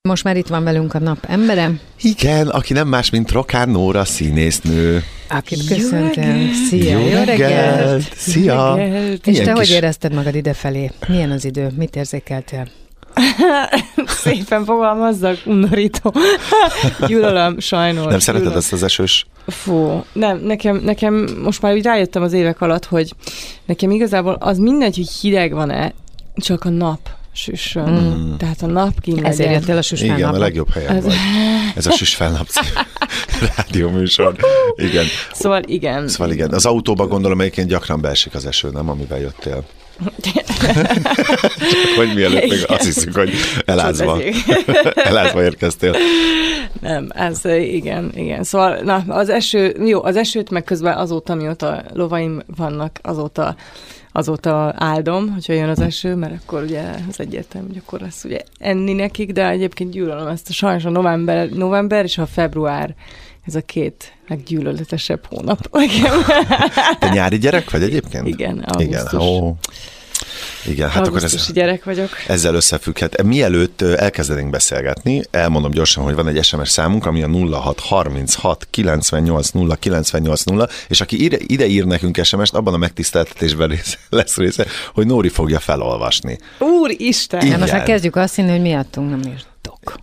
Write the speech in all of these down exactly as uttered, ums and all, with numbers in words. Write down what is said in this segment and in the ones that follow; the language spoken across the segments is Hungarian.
most már itt van velünk a nap embere. Igen, aki nem más, mint Rokán Nóra színésznő. Akit köszöntöm. Szia, jó, jó reggelt! Szia! Reggelt. És te kis... hogy érezted magad idefelé? Milyen az idő? Mit érzékeltél? Szépen fogalmazzak, undorító. Gyűlölöm, sajnos. Nem szereted ezt az esős? Fú, nem, nekem, nekem most már úgy rájöttem az évek alatt, hogy nekem igazából az mindegy, hogy hideg van-e, csak a nap süssön. Mm. Tehát a nap kint legyen. Ezért jöttél a süsfelnapot. Igen, a legjobb helyen ez... vagy. Ez a süsfelnap rádióműsor. Igen. Szóval igen. Szóval igen. Az autóban gondolom egyébként gyakran beesik az eső, nem, amivel jöttél. Csak hogy mielőtt még azt hiszük, hogy elázva, elázva érkeztél. Nem, ez igen, igen. Szóval na, az eső, jó, az esőt meg közben azóta, mióta lovaim vannak, azóta azóta áldom, hogyha jön az eső, mert akkor ugye az egyértelmű, hogy akkor lesz ugye enni nekik, de egyébként gyűlölöm ezt a sajnos a november, november és a február, ez a két leggyűlöletesebb hónap. Te nyári gyerek vagy egyébként? Igen, augusztus. Igen, ó. Igen, hát akkor ez, gyerek vagyok. Ezzel összefügghet. Mielőtt elkezdenénk beszélgetni, elmondom gyorsan, hogy van egy es em es számunk, ami a nulla hat harminchat kilencvennyolc nulla kilencvennyolc nulla, és aki ide, ide ír nekünk es em est, abban a megtiszteltetésben része, lesz része, hogy Nóri fogja felolvasni. Úristen! Igen. Most már kezdjük azt hinni, hogy miattunk nem írt.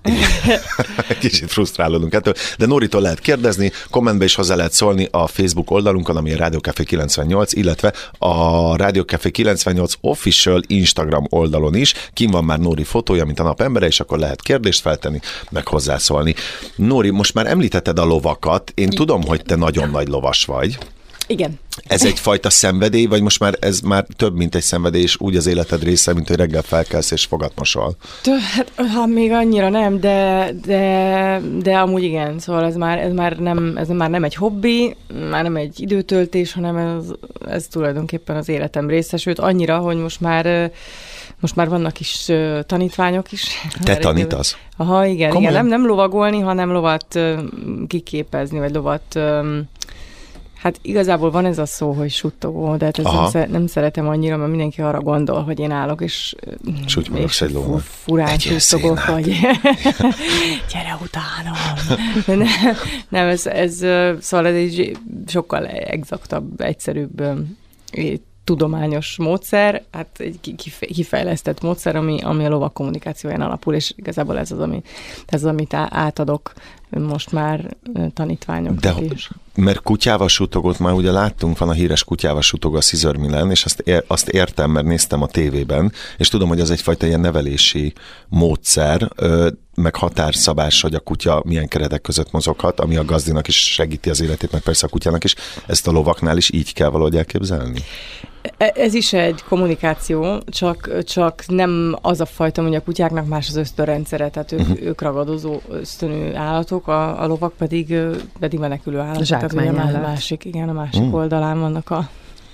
Kicsit frusztrálódunk ettől, de Nóritól lehet kérdezni, kommentbe is hozzá lehet szólni a Facebook oldalunkon, ami a Rádió Café kilencvennyolc, illetve a Rádió Café kilencvennyolc official Instagram oldalon is. Kim van már Nóri fotója, mint a nap embere, és akkor lehet kérdést feltenni, meg hozzászólni. Nóri, most már említetted a lovakat, én tudom, hogy te nagyon nagy lovas vagy. Igen. Ez egyfajta szenvedély, vagy most már ez már több, mint egy szenvedély, és úgy az életed része, mint hogy reggel felkelsz és fogat mosol? Hát, ha még annyira nem, de, de, de amúgy igen. Szóval ez már, ez, már nem, ez már nem egy hobbi, már nem egy időtöltés, hanem ez, ez tulajdonképpen az életem része, sőt annyira, hogy most már most már vannak is tanítványok is. Te tanítasz? Aha, igen, igen. Nem, nem lovagolni, hanem lovat kiképezni, vagy lovat... Hát igazából van ez a szó, hogy suttogó, de hát ezt nem, szer- nem szeretem annyira, mert mindenki arra gondol, hogy én állok, és, és fu- furán suttogok, vagy gyere utánam. Nem, nem ez, ez, szóval ez egy sokkal exaktabb, egyszerűbb tudományos módszer, hát egy kifejlesztett módszer, ami, ami a lovak kommunikációján alapul, és igazából ez az, ami, ez az, amit átadok most már tanítványoknak is. Mert kutyával suttogott, már ugye láttunk, van a híres kutyával suttog a Caesar Millen, és azt, ér, azt értem, mert néztem a tévében, és tudom, hogy az egyfajta ilyen nevelési módszer, meg határszabás, hogy a kutya milyen keretek között mozoghat, ami a gazdinak is segíti az életét, meg persze a kutyának is. Ezt a lovaknál is így kell valahogy elképzelni? Ez is egy kommunikáció, csak, csak nem az a fajta, hogy a kutyáknak más az ösztönrendszere, tehát ők, uh-huh. ők ragadozó ösztönű állatok, a, a lovak pedig, pedig menekülő állatok. Zsákmány tehát állat. A másik, igen, a másik uh. oldalán vannak a...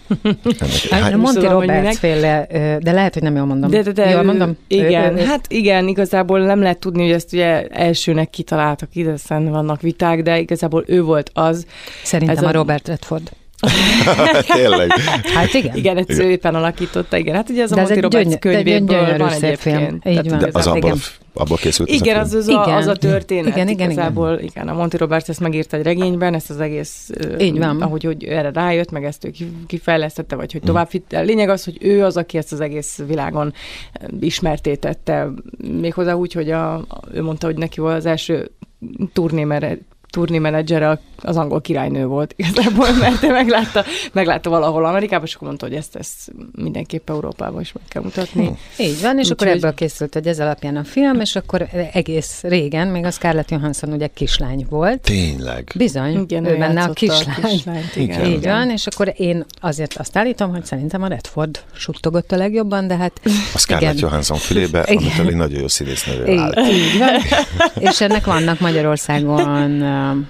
Hát, Monty Roberts féle, de lehet, hogy nem jól mondom. De, de, de, jól mondom? Igen, hát igen, igazából nem lehet tudni, hogy ezt ugye elsőnek kitaláltak, ide vannak viták, de igazából ő volt az. Szerintem a, a Robert Redford. Tényleg. Hát igen. Igen, ezt ő éppen alakította, igen. Hát ugye az de a Monty Roberts gyöny- könyvéből van egyébként. Így van. De az abból, abból készült igen, az, az, az, a, az a történet. Igen, igen, igazából, igen. igen. A Monty Roberts ezt megírta egy regényben, ezt az egész, így van. ahogy hogy erre rájött, meg ezt ő kifejlesztette, vagy hogy tovább fitte. Lényeg az, hogy ő az, aki ezt az egész világon ismertétette. Méghozzá úgy, hogy a, ő mondta, hogy neki volt az első turné turnémenedzsere az angol királynő volt igazából, mert ő meglátta, meglátta valahol Amerikában, és akkor mondta, hogy ezt, ezt mindenképp Európában is meg kell mutatni. Hm. Így van, és úgy akkor ebből készült, hogy ez alapján a film, és akkor egész régen, még a Scarlett Johansson ugye kislány volt. Tényleg? Bizony, igen, ő benne a kislány. A kislányt, igen. Így van, és akkor én azért azt állítom, hogy szerintem a Redford suttogott a legjobban, de hát... A Scarlett Johansson fülébe, amitől egy nagyon jó színésznővel áll. Így van, és ennek vannak Magyarországon...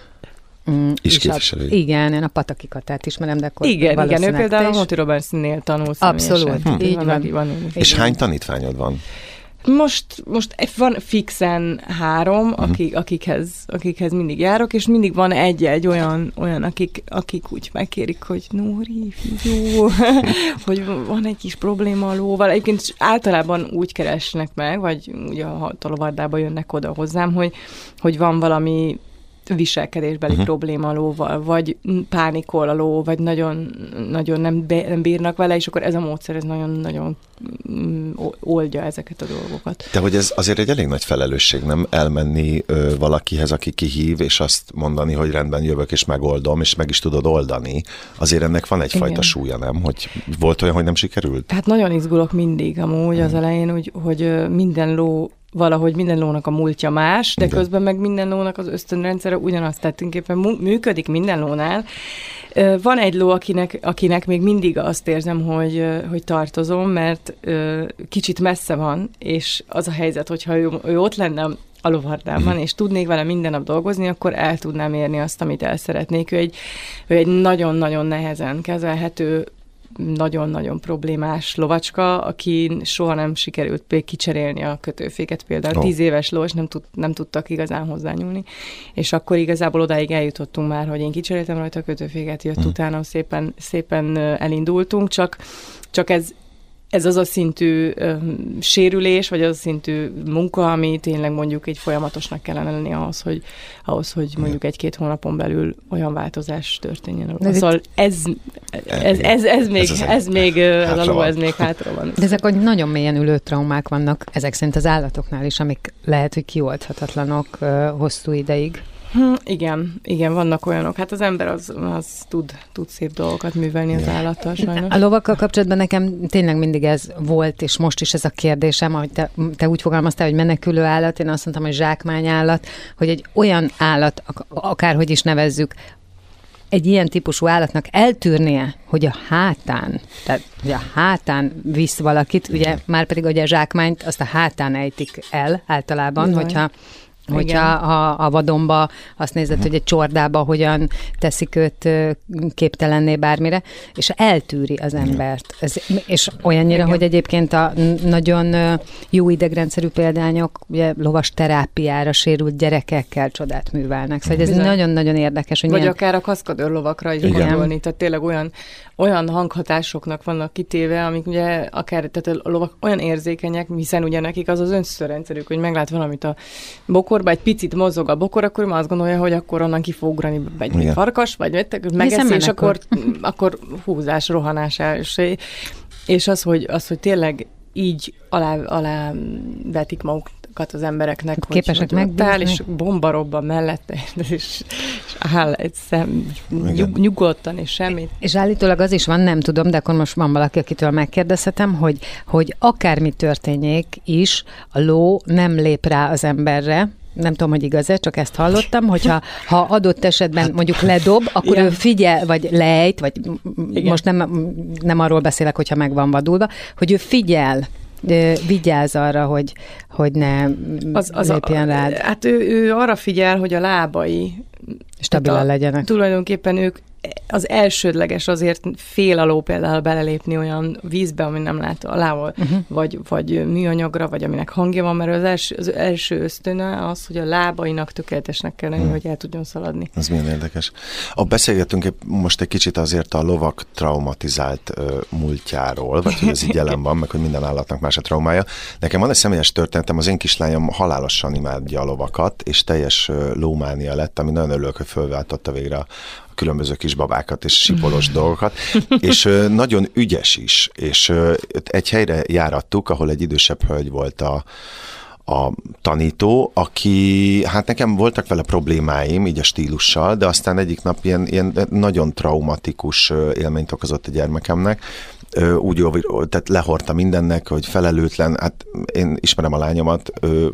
Mm, is képviselő. Igen, én a Pataki Katát ismerem, de akkor igen, igen, ő például a Monty Robertsnél tanul személyesen. Abszolút, hm. így van. van. van és hány tanítványod van? Most, most van fixen három, uh-huh. akik, akikhez, akikhez mindig járok, és mindig van egy-egy olyan, olyan akik, akik úgy megkérik, hogy Nóri, figyó, hogy van egy kis probléma a lóval. Egyébként általában úgy keresnek meg, vagy ugye a lovardába jönnek oda hozzám, hogy, hogy van valami viselkedésbeli uh-huh. probléma a lóval, vagy pánikol a ló, vagy nagyon, nagyon nem, be, nem bírnak vele, és akkor ez a módszer, ez nagyon-nagyon oldja ezeket a dolgokat. De hogy ez azért egy elég nagy felelősség, nem elmenni ö, valakihez, aki kihív, és azt mondani, hogy rendben jövök, és megoldom, és meg is tudod oldani. Azért ennek van egyfajta Igen. súlya, nem? Hogy volt olyan, hogy nem sikerült? Hát nagyon izgulok mindig amúgy hmm. az elején, hogy, hogy minden ló valahogy minden lónak a múltja más, de, de közben meg minden lónak az ösztönrendszere ugyanazt, tehát tulajdonképpen működik minden lónál. Van egy ló, akinek, akinek még mindig azt érzem, hogy, hogy tartozom, mert kicsit messze van, és az a helyzet, hogyha ő, ő ott lenne a lovardában, és tudnék vele minden nap dolgozni, akkor el tudnám érni azt, amit el szeretnék. Ő egy, ő egy nagyon-nagyon nehezen kezelhető, nagyon-nagyon problémás lovacska, aki soha nem sikerült kicserélni a kötőféket például. Oh. Tíz éves ló, és nem, tud, nem tudtak igazán hozzányúlni. És akkor igazából odáig eljutottunk már, hogy én kicseréltem rajta a kötőféket, jött mm. utána, szépen, szépen elindultunk, csak, csak ez Ez az a szintű ö, sérülés, vagy az a szintű munka, ami tényleg mondjuk egy folyamatosnak kellene lenni ahhoz, hogy, ahhoz, hogy mondjuk egy-két hónapon belül olyan változás történjen. A szóval ez, ez, ez, ez még, ez, ez még ez a ló, ez még hátra van. De ezek nagyon mélyen ülő traumák vannak, ezek szerint az állatoknál is, amik lehet, hogy kioldhatatlanok ö, hosszú ideig. Hm, igen, igen, vannak olyanok. Hát az ember az, az tud, tud szép dolgokat művelni az állattal sajnos. A lovakkal kapcsolatban nekem tényleg mindig ez volt, és most is ez a kérdésem, ahogy te, te úgy fogalmaztál, hogy menekülő állat, én azt mondtam, hogy zsákmányállat, hogy egy olyan állat, akárhogy is nevezzük, egy ilyen típusú állatnak eltűrnie, hogy a hátán, tehát hogy a hátán visz valakit, ugye már pedig ugye a zsákmányt azt a hátán ejtik el általában, Bizony. hogyha Hogyha a, a vadonba azt nézed, hogy egy csordába hogyan teszik őt képtelenné bármire, és eltűri az embert. Ez, és olyannyira, Igen. hogy egyébként a nagyon jó idegrendszerű példányok ugye lovas terápiára sérült gyerekekkel csodát művelnek. Szóval ez Bizony. nagyon-nagyon érdekes. Hogy Vagy milyen... akár a kaszkadőr lovakra is Igen. gondolni. Tehát tényleg olyan, olyan hanghatásoknak vannak kitéve, amik ugye akár tehát a lovak olyan érzékenyek, hiszen ugye nekik az az önszörrendszerük, hogy meglát valamit a bokorba, egy picit mozog a bokor, akkor azt gondolja, hogy akkor onnan ki fog ugrani egy Igen. farkas, vagy megeszi, és akkor, akkor húzás, rohanás el. És, és az, hogy, az, hogy tényleg így alá, alá vetik magukat az embereknek, képesek hogy megbízni, és bomba robban mellette, és, és áll egy szem, nyug, nyugodtan, és semmit. És állítólag az is van, nem tudom, de akkor most van valaki, akitől megkérdezhetem, hogy, hogy akármi történjék is, a ló nem lép rá az emberre, nem tudom, hogy igaz-e, csak ezt hallottam, hogyha ha adott esetben mondjuk ledob, akkor Igen. ő figyel, vagy lejt, vagy Igen. most nem, nem arról beszélek, hogyha meg van vadulva, hogy ő figyel, vigyázz arra, hogy, hogy ne az, az lépjen a, rád. Hát ő, ő arra figyel, hogy a lábai stabilan legyenek. Tulajdonképpen ők az elsődleges, azért fél a ló például belelépni olyan vízbe, ami nem lát alával, uh-huh. vagy, vagy műanyagra, vagy aminek hangja van, mert az első, az első ösztöne az, hogy a lábainak tökéletesnek kell lenni, hmm. hogy el tudjon szaladni. Ez milyen érdekes. A beszélgetünk most egy kicsit azért a lovak traumatizált uh, múltjáról, vagy hogy ez így jelen van, meg hogy minden állatnak más a traumája. Nekem van egy személyes történetem, az én kislányom halálosan imádja a lovakat, és teljes uh, lómánia lett, ami nagyon örülök, hogy fölváltotta végre a különböző kis babákat és sipolós dolgokat, és ö, nagyon ügyes is, és ö, egy helyre járattuk, ahol egy idősebb hölgy volt a, a tanító, aki, hát nekem voltak vele problémáim, így a stílussal, de aztán egyik nap ilyen, ilyen nagyon traumatikus élményt okozott a gyermekemnek, úgy, tehát lehordta mindennek, hogy felelőtlen, hát én ismerem a lányomat,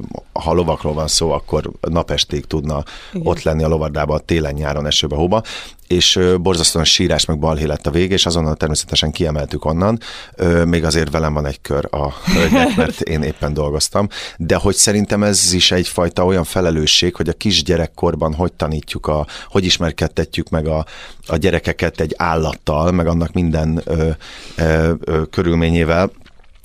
ha lovakról van szó, akkor napestig tudna Igen. ott lenni a lovardában télen, nyáron, esőbe, hóba, és borzasztóan sírás meg balhé lett a vége, és azonnal természetesen kiemeltük onnan. Még azért velem van egy kör a hölgynek, mert én éppen dolgoztam, de hogy szerintem ez is egyfajta olyan felelősség, hogy a kisgyerekkorban hogy tanítjuk, a, hogy ismerkedtetjük meg a, a gyerekeket egy állattal, meg annak minden ö, ö, ö, körülményével,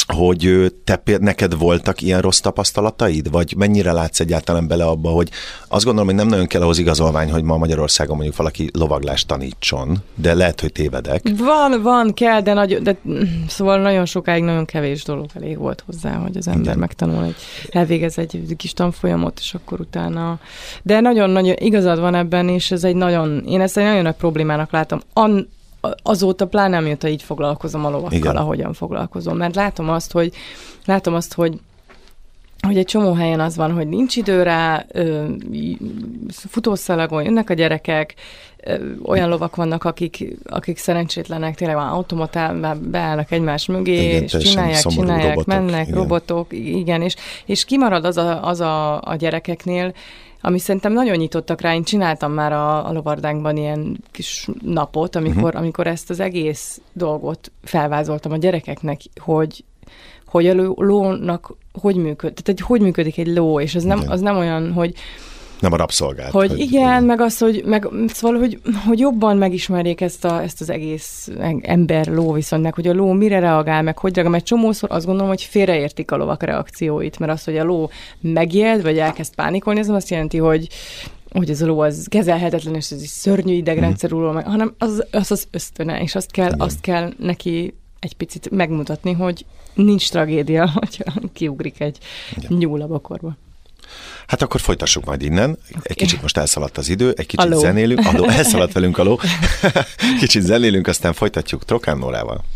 hogy te, neked voltak ilyen rossz tapasztalataid, vagy mennyire látsz egyáltalán bele abba, hogy azt gondolom, hogy nem nagyon kell ahhoz igazolvány, hogy ma Magyarországon mondjuk valaki lovaglást tanítson, de lehet, hogy tévedek. Van, van, kell, de, nagy, de szóval nagyon sokáig nagyon kevés dolog elég volt hozzá, hogy az ember Igen. megtanul, egy, elvégez egy kis tanfolyamot, és akkor utána. De nagyon-nagyon igazad van ebben, és ez egy nagyon, én ezt egy nagyon nagy problémának látom. An, azóta pláne amióta így foglalkozom a lovakkal, Igen. ahogyan foglalkozom. Mert látom azt, hogy látom azt, hogy hogy egy csomó helyen az van, hogy nincs idő rá, futószalagon jönnek a gyerekek, olyan lovak vannak, akik, akik szerencsétlenek, tényleg van automatán, beállnak egymás mögé, igen, és csinálják, csinálják, robotok, mennek, igen. robotok, igen, és, és kimarad az, a, az a, a gyerekeknél, ami szerintem nagyon nyitottak rá. Én csináltam már a, a lovardánkban ilyen kis napot, amikor, uh-huh. amikor ezt az egész dolgot felvázoltam a gyerekeknek, hogy, hogy a lónak hogy működik, tehát hogy működik egy ló, és az nem, az nem olyan, hogy nem a rabszolgát. Hogy, hogy igen, igen, meg az, hogy, meg, szóval, hogy, hogy jobban megismerjék ezt, a, ezt az egész ember-ló viszonynak, hogy a ló mire reagál, meg hogy reagál, mert csomószor azt gondolom, hogy félreértik a lovak reakcióit, mert az, hogy a ló megjed, vagy elkezd pánikolni, ez nem azt jelenti, hogy hogy ez a ló az kezelhetetlen, és ez egy szörnyű idegrendszerúról, mm. hanem az, az az ösztöne, és azt kell, azt kell neki egy picit megmutatni, hogy nincs tragédia, hogyha kiugrik egy Igen. nyúl a bokorba. Hát akkor folytassuk majd innen. Okay. Egy kicsit most elszaladt az idő, egy kicsit Aló. zenélünk. Aló, elszaladt velünk a ló. Kicsit zenélünk, aztán folytatjuk Trokán Nórával.